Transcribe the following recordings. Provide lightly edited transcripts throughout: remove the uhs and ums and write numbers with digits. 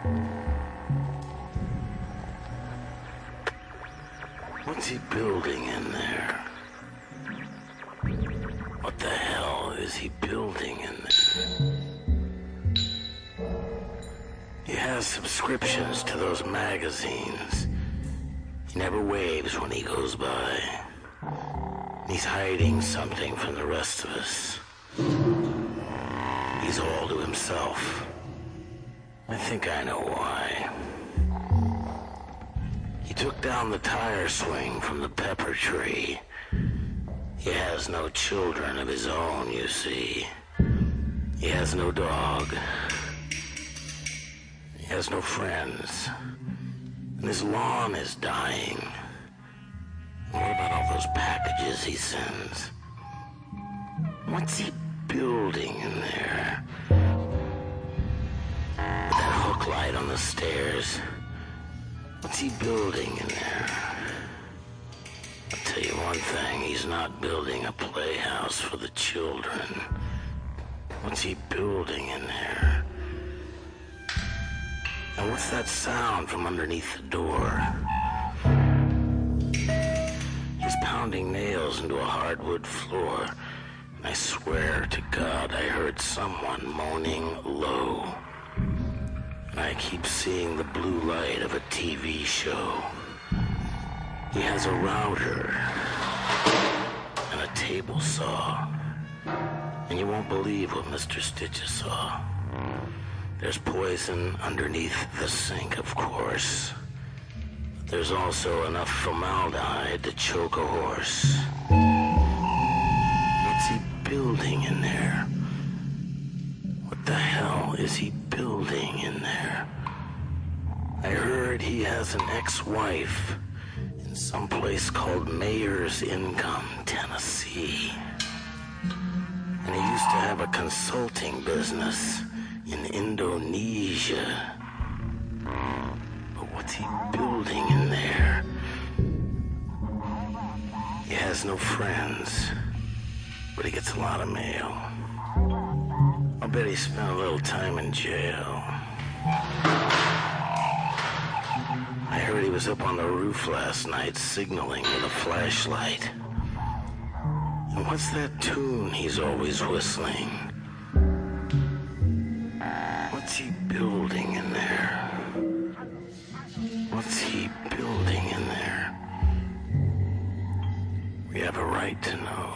What's he building in there? What the hell is he building in there? He has subscriptions to those magazines. He never waves when he goes by. He's hiding something from the rest of us. He's all to himself. I think I know why. He took down the tire swing from the pepper tree. He has no children of his own, you see. He has no dog. He has no friends. And his lawn is dying. What about all those packages he sends? What's he building in there? With that hook light on the stairs. What's he building in there? I'll tell you one thing, he's not building a playhouse for the children. What's he building in there? And what's that sound from underneath the door? He's pounding nails into a hardwood floor. And I swear to God I heard someone moaning low. And I keep seeing the blue light of a TV show. He has a router and a table saw. And you won't believe what Mr. Stitches saw. There's poison underneath the sink, of course. But there's also enough formaldehyde to choke a horse. What's he building in there? What the hell is he building in there? I heard he has an ex-wife in some place called Mayor's Income, Tennessee. And he used to have a consulting business in Indonesia. But what's he building in there? He has no friends, but he gets a lot of mail. I'll bet he spent a little time in jail. I heard he was up on the roof last night signaling with a flashlight. And what's that tune he's always whistling? What's he building in there? What's he building in there? We have a right to know.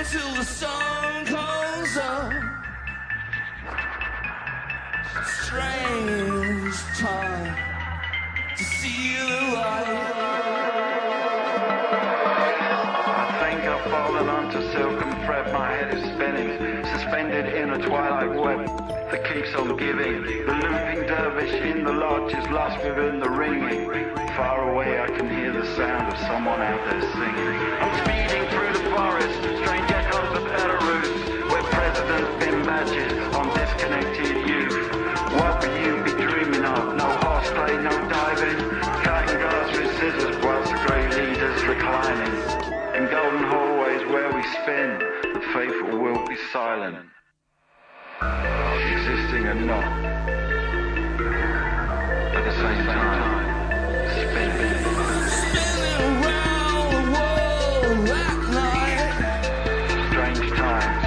till the sun comes up. Strange time to see the light. I think I've fallen onto silken thread. My head is spinning, suspended in a twilight web that keeps on giving. The looping dervish in the lodge is lost within the ringing. Far away I can hear the sound of someone out there singing. I'm speeding through the forest, strange echoes of Belarus, where presidents pin badges on disconnected youth. What will you be dreaming of? No horseplay, no diving, cutting glass with scissors whilst the great leaders reclining. In golden hallways where we spin, the faithful will be silent, existing and not at the same time. Spinning around the world at night. Strange times.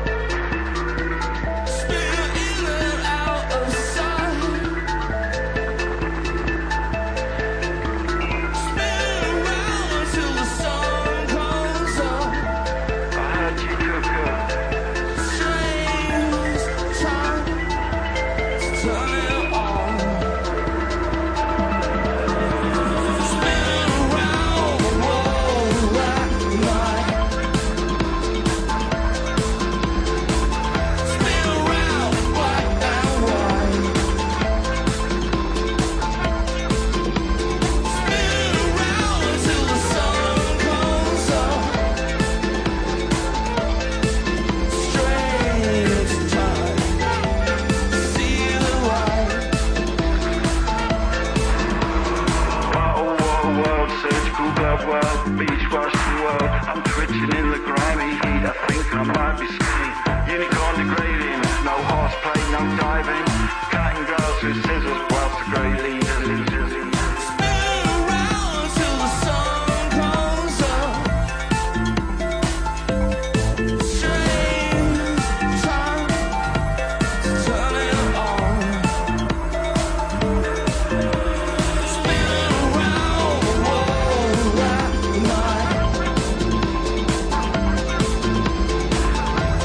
Spinning in and out of sight. Spinning around until the sun comes up. I heard you cuckoo. Strange time to turn it on. Beach wash the world. I'm twitching in the grimy heat. I think I might be skiing. Unicorn degrading. No horseplay, no diving. Cutting grass with scissors whilst the great leaders. Spin around till the sun comes up. Strange time to turn it on. Spinning around the world at night.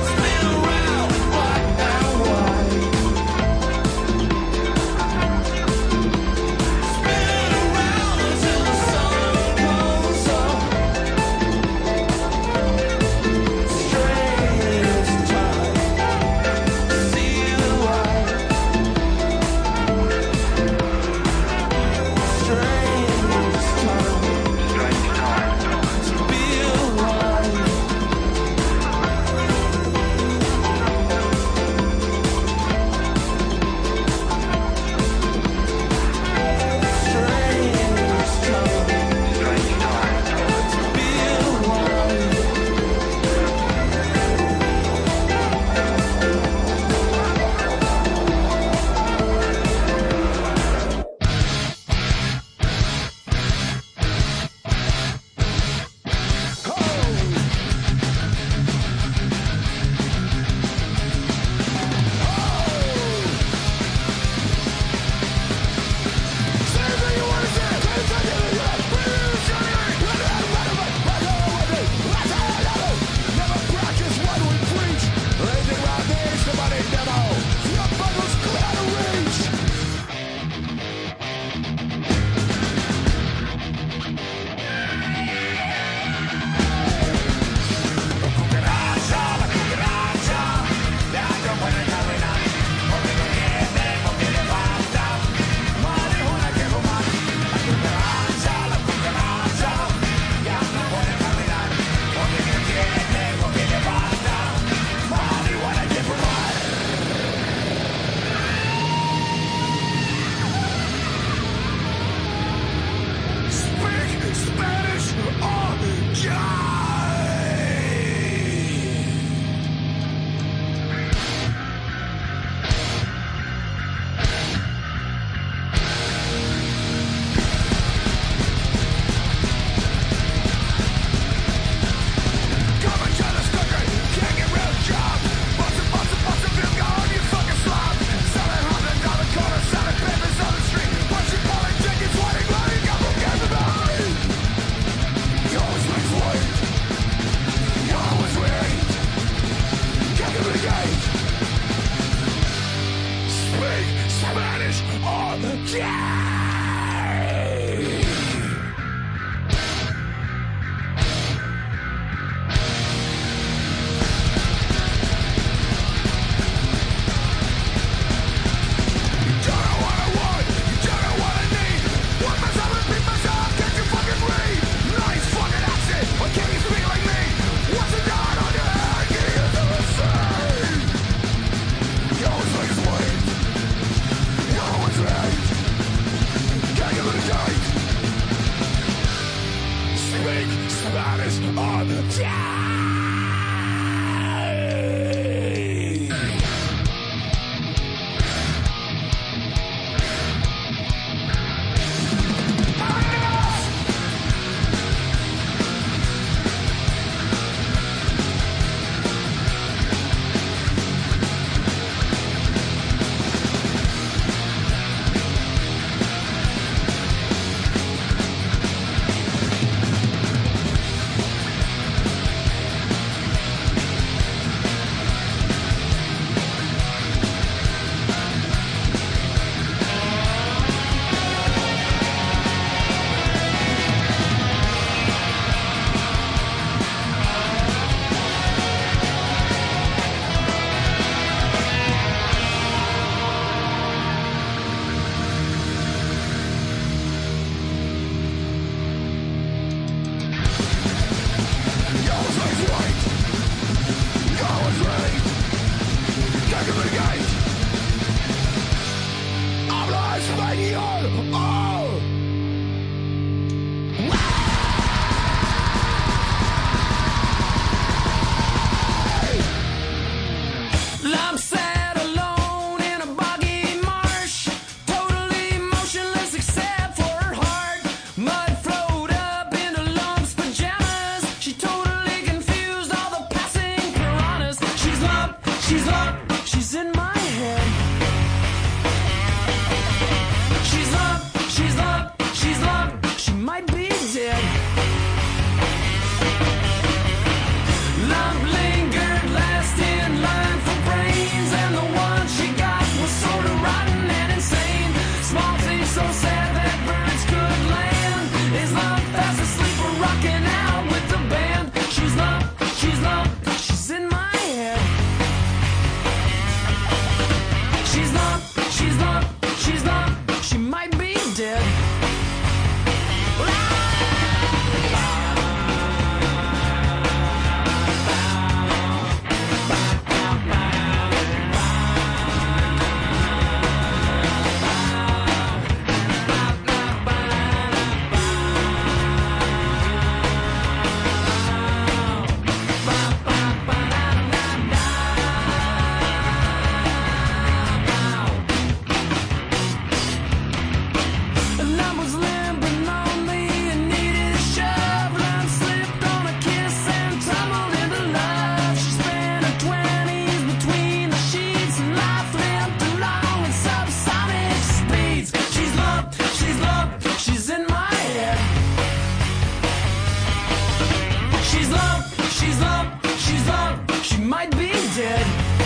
she's up, she might be dead.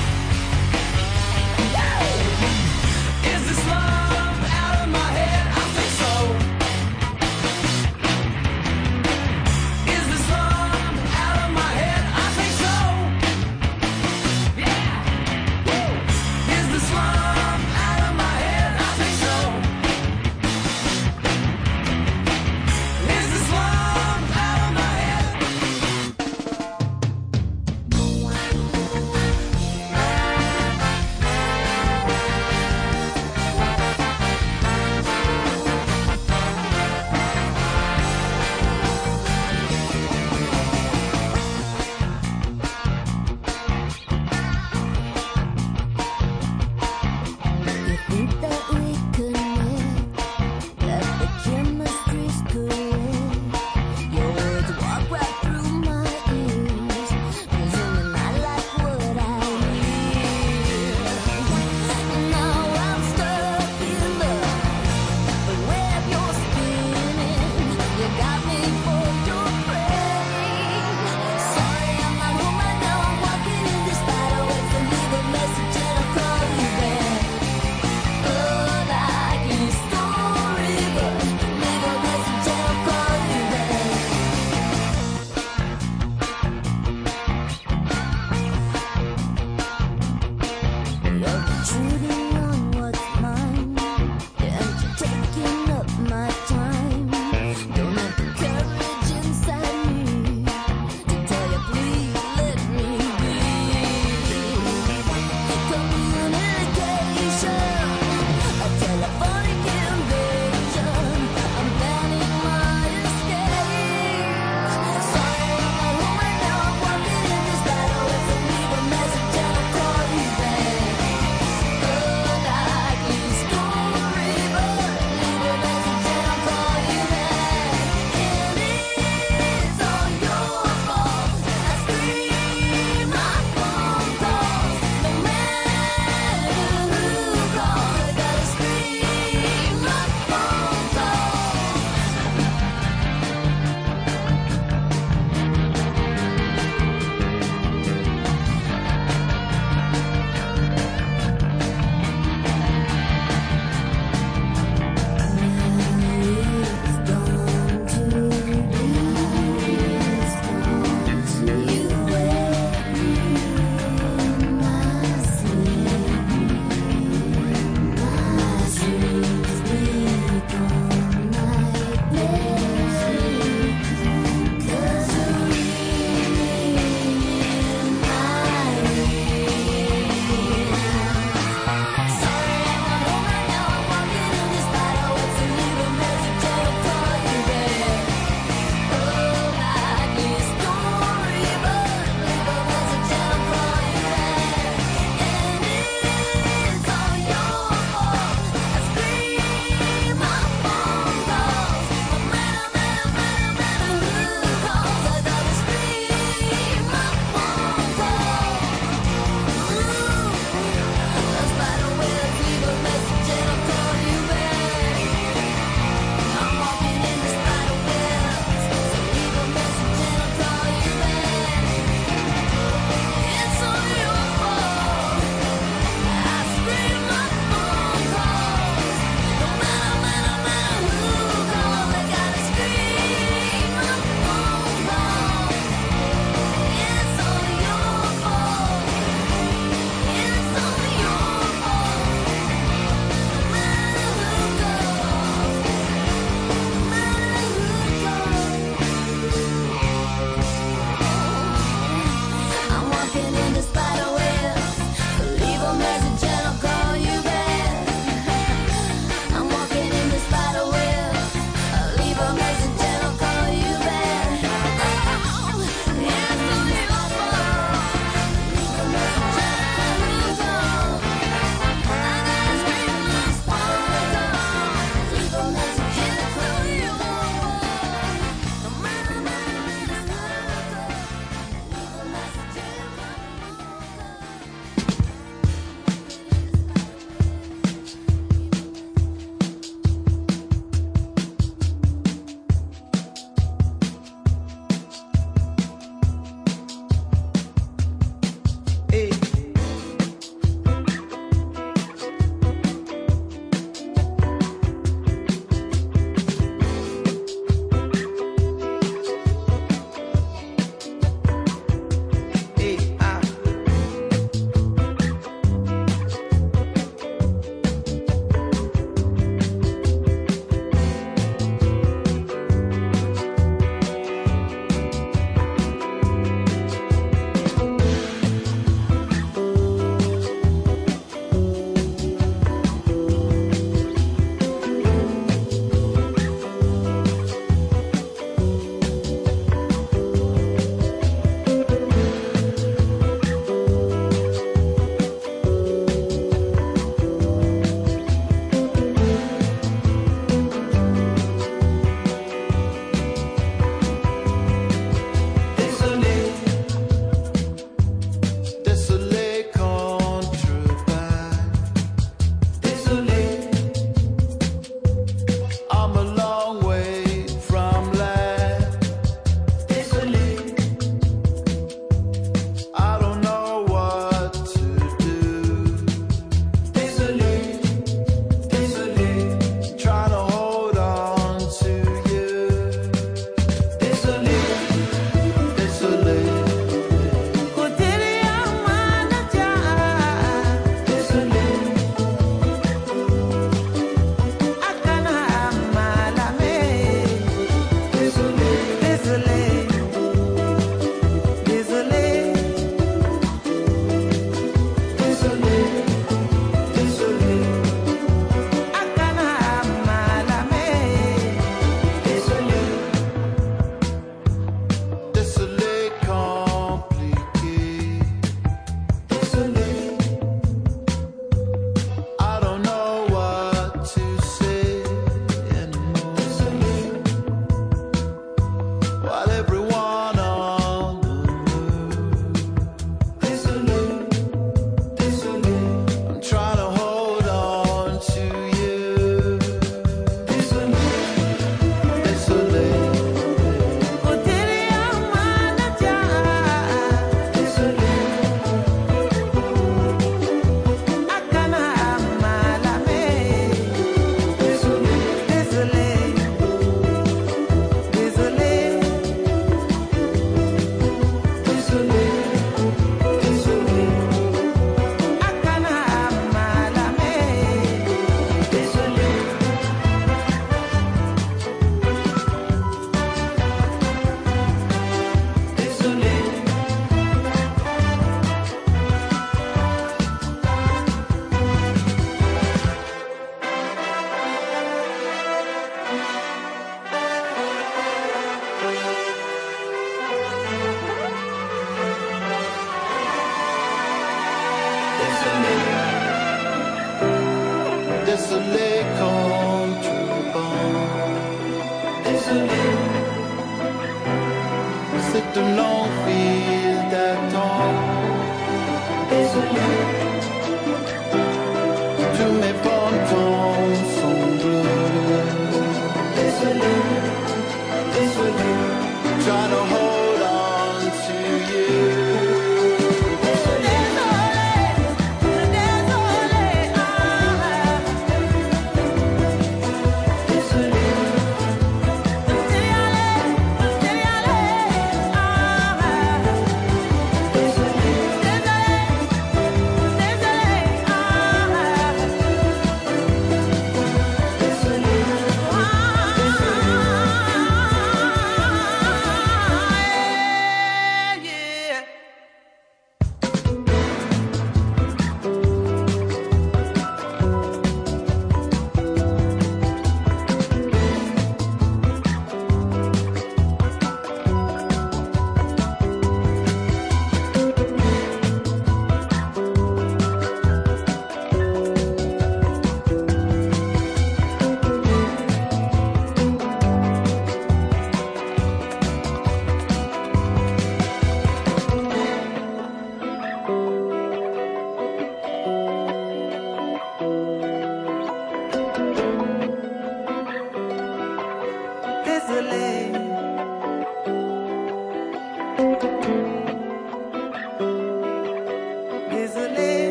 Is this love out of my head? I think so. Is this love out of my head? I think so. Yeah. Woo. Is this love out of my head? I think so. Is this love out of my head? Désolé quand tu pars. Désolé. C'est une longue file d'attente. Désolé. Tous mes bons temps sont bleus. Désolé. Désolé. Trying to hold on to you.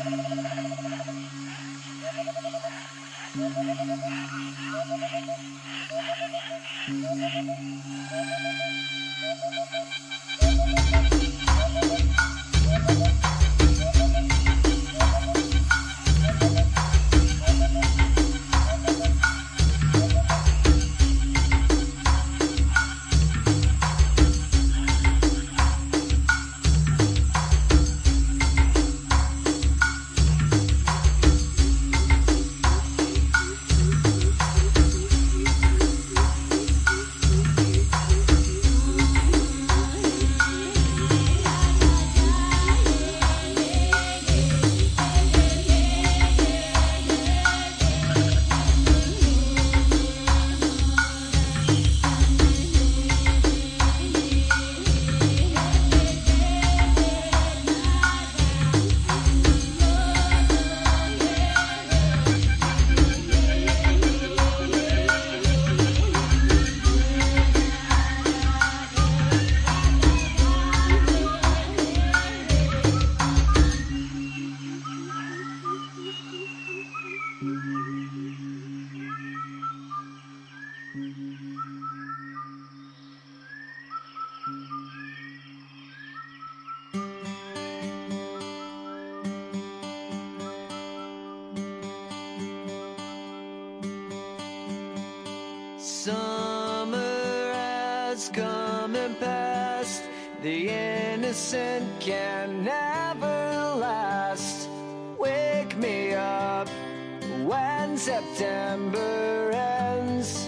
Summer has come and passed. The innocent can never last. Wake me up when September ends.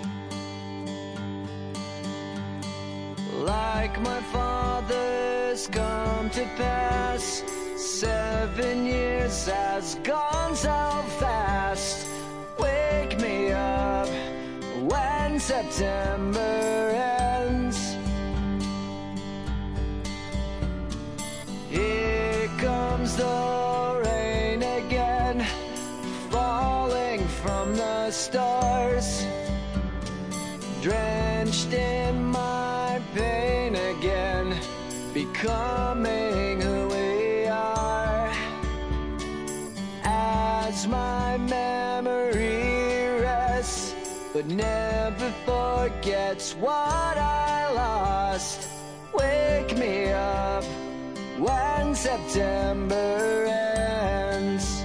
Like my father's come to pass, 7 years has gone so fast. Wake me up when September ends. Here comes the rain again, falling from the stars, drenched in my pain again, becoming who we are. As my memory rests, but never forgets what I lost. Wake me up when September ends.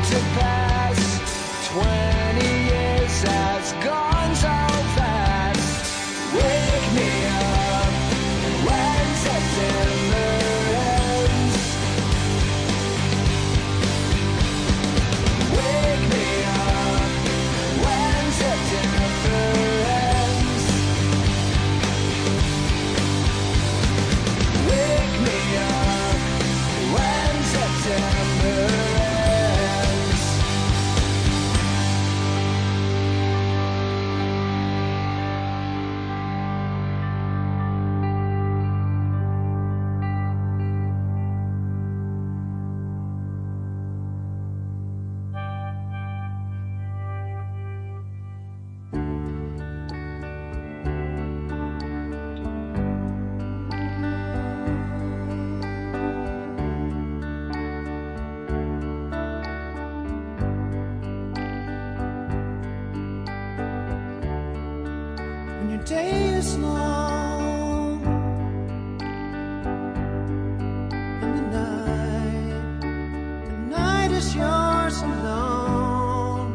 to pass. 20 years has gone so fast. Wake me up when September ends. Wake me up when September ends. Wake me up when September ends. When your day is long and the night is yours alone.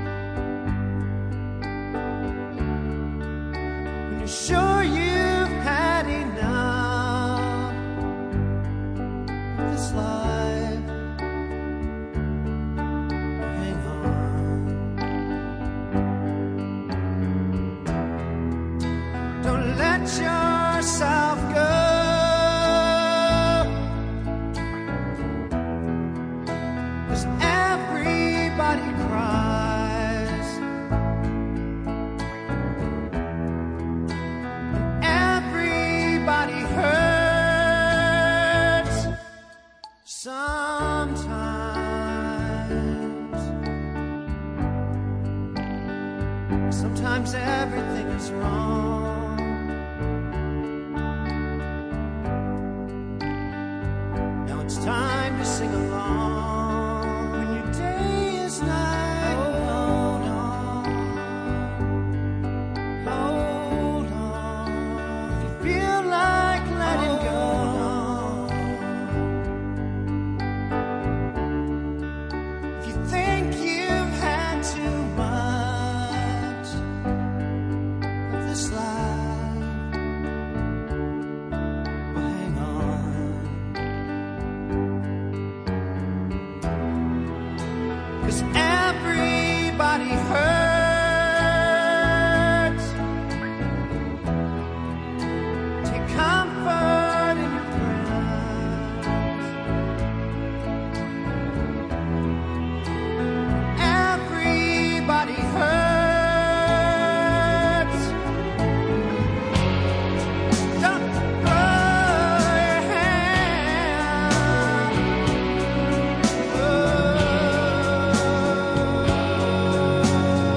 When you're sure you've had enough of this life, hang on. Don't let yourself go. 'Cause everybody cries. And everybody hurts sometimes. Sometimes everything is wrong. Now it's time to sing along. When your day is night, hold on, hold on. If you feel like letting go, if you think you've had too much of this life, well, hang on. 'Cause everybody hurts. Take comfort in your prayers. Everybody hurts. Don't throw your hand. Oh.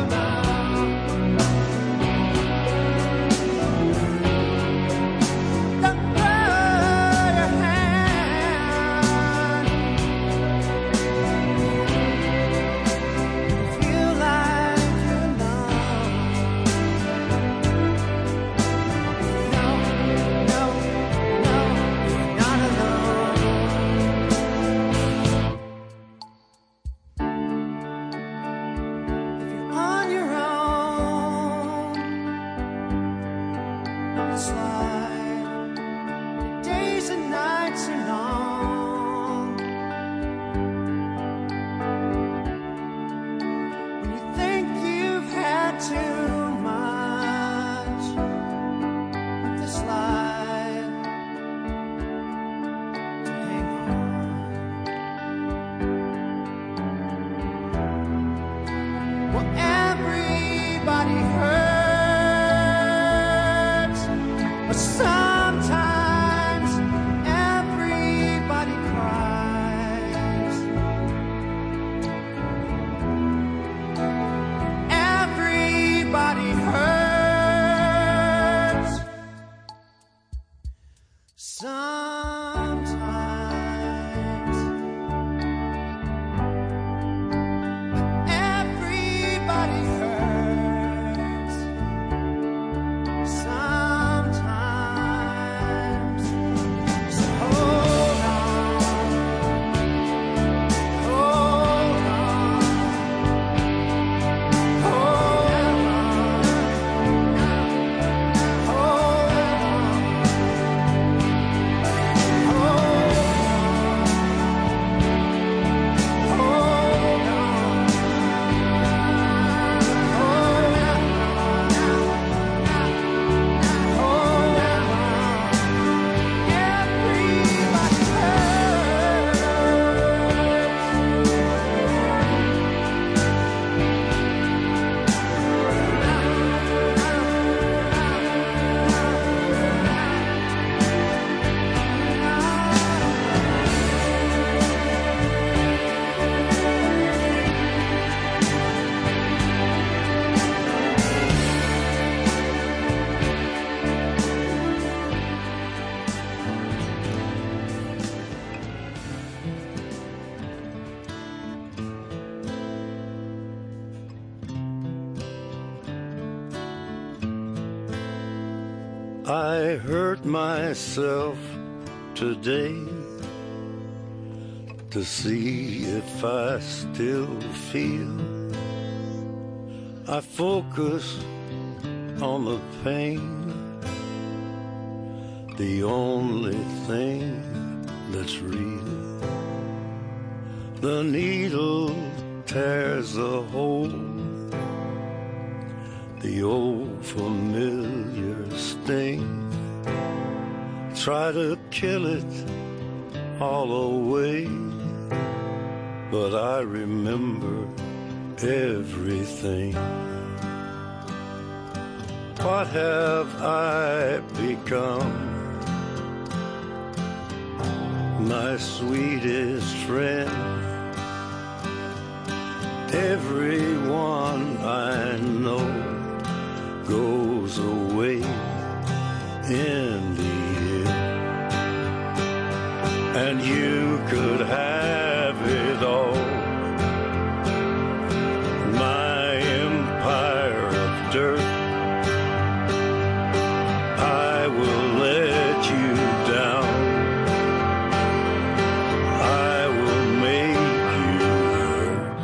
I hurt myself today to see if I still feel. I focus on the pain, the only thing that's real. The needle tears a hole, the old familiar sting. Try to kill it all away, but I remember everything. What have I become? My sweetest friend. Everyone I know goes away in the end, and you could have it all. My empire of dirt, I will let you down. I will make you hurt.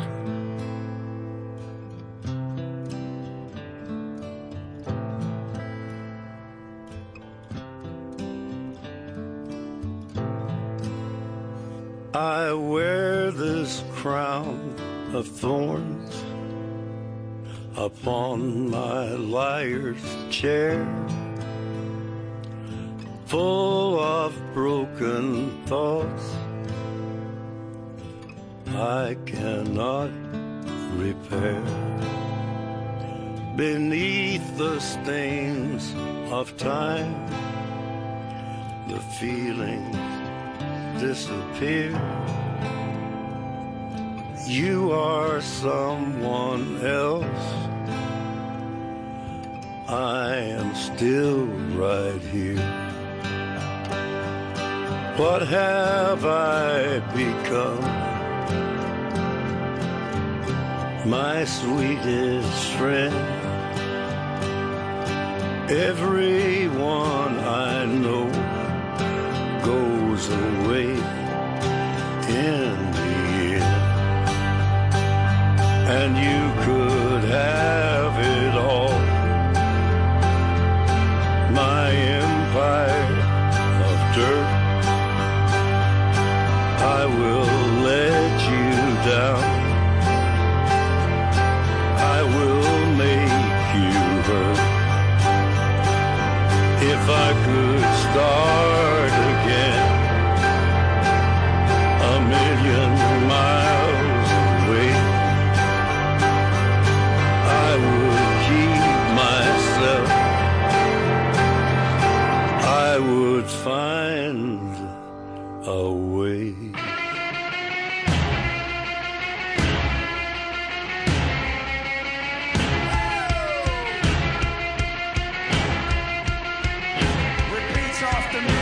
I wear this crown of thorns upon my liar's chair, full of broken thoughts I cannot repair. Beneath the stains of time, the feelings disappear. You are someone else. I am still right here. What have I become? My sweetest friend. Everyone I know goes away in the end, and you could have it all. My empire of dirt, I will let you down. I will make you hurt. If I could start again, a million miles away, I would keep myself. I would find a way. Repeat after me.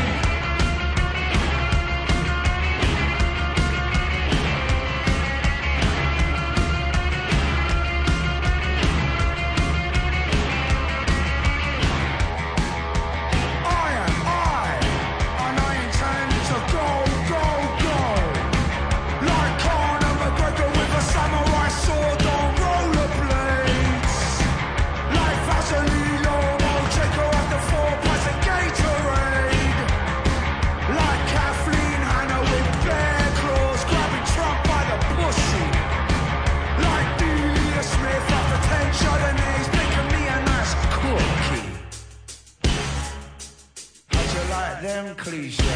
Them cliche.